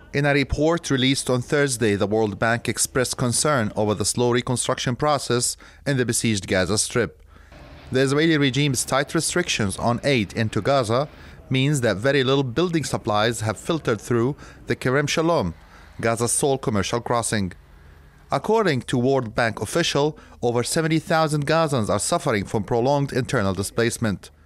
In a report released on Thursday, the World Bank expressed concern over the slow reconstruction process in the besieged Gaza Strip. The Israeli regime's tight restrictions on aid into Gaza means that very little building supplies have filtered through the Kerem Shalom, Gaza's sole commercial crossing. According to World Bank official, over 70,000 Gazans are suffering from prolonged internal displacement.